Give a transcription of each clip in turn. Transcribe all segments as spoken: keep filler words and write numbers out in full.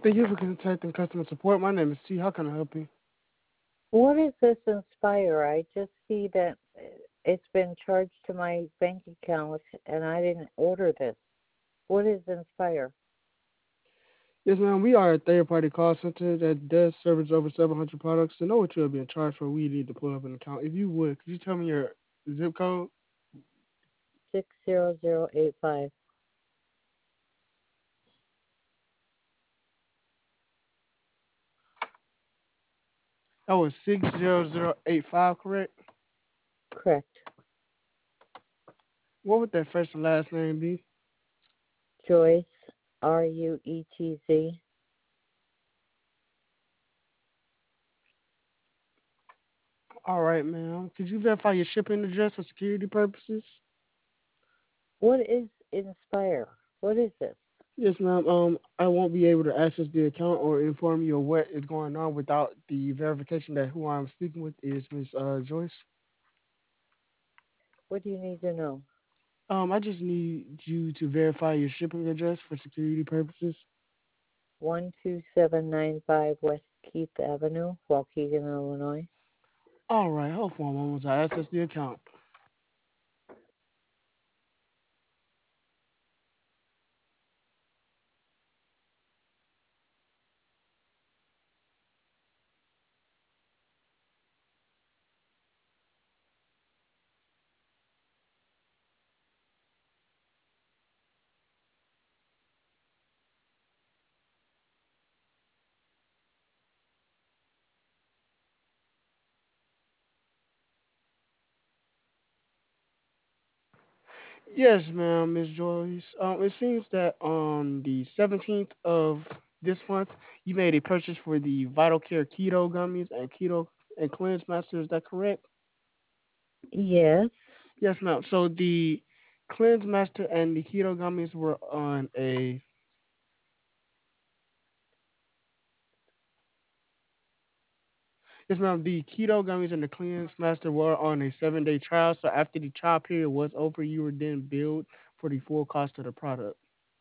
Thank you for contacting customer support. My name is T. How can I help you? What is this Inspire? I just see that it's been charged to my bank account and I didn't order this. What is Inspire? Yes, ma'am. We are a third-party call center that does service over seven hundred products. To know what you're being charged for, we need to pull up an account. If you would, could you tell me your zip code? six zero zero eight five. That was six zero zero eight five, correct? Correct. What would that first and last name be? Joyce, R U E T Z. All right, ma'am. Could you verify your shipping address for security purposes? What is Inspire? What is this? Yes, ma'am. Um, I won't be able to access the account or inform you of what is going on without the verification that who I'm speaking with is Miss uh, Joyce. What do you need to know? Um, I just need you to verify your shipping address for security purposes. one two seven nine five West Keith Avenue, Waukegan, Illinois. All right, hold for a moment. I access the account. Yes, ma'am, Miss Joyce. Um, it seems that on the seventeenth of this month, you made a purchase for the Vital Care Keto gummies and Keto and Cleanse Master. Is that correct? Yes. Yes, ma'am. So the Cleanse Master and the Keto gummies were on a yes, ma'am. The Keto gummies and the Cleanse Master were on a seven-day trial. So after the trial period was over, you were then billed for the full cost of the product.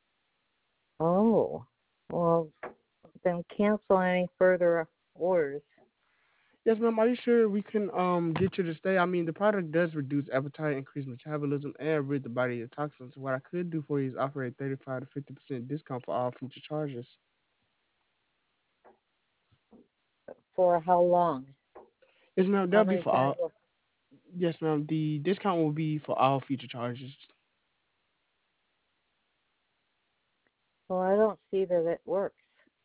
Oh. Well, then cancel any further orders. Yes, ma'am. Are you sure we can um get you to stay? I mean, the product does reduce appetite, increase metabolism, and rid the body of toxins. What I could do for you is offer a thirty-five to fifty percent discount for all future charges. For how long? Yes, ma'am. How That'll be many for times? all. Yes, ma'am. The discount will be for all future charges. Well, I don't see that it works.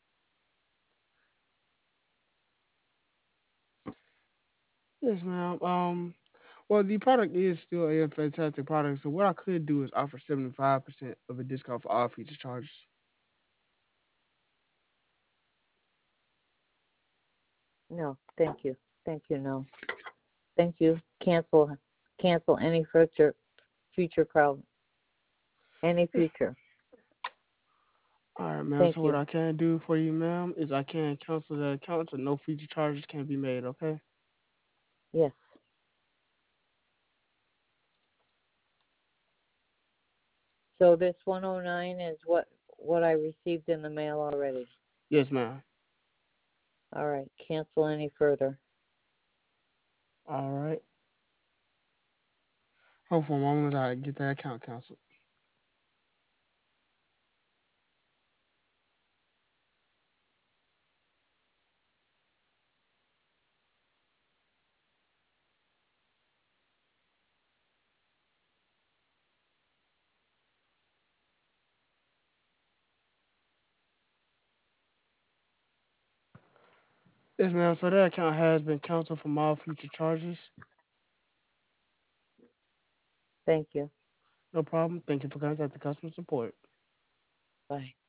Yes, ma'am. Um, well, the product is still a fantastic product. So what I could do is offer seventy-five percent of a discount for all future charges. No, thank you. Thank you, no. Thank you. Cancel cancel any future future crowd. Any future. All right, ma'am. Thank So what you. I can do for you, ma'am, is I can cancel the account so no future charges can be made. Okay. Yes. So this one oh nine is what what I received in the mail already. Yes, ma'am. All right. Cancel any further. All right. Hold for a moment. I get that account canceled. Yes, ma'am. So that account has been canceled from all future charges. Thank you. No problem. Thank you for contacting customer support. Bye.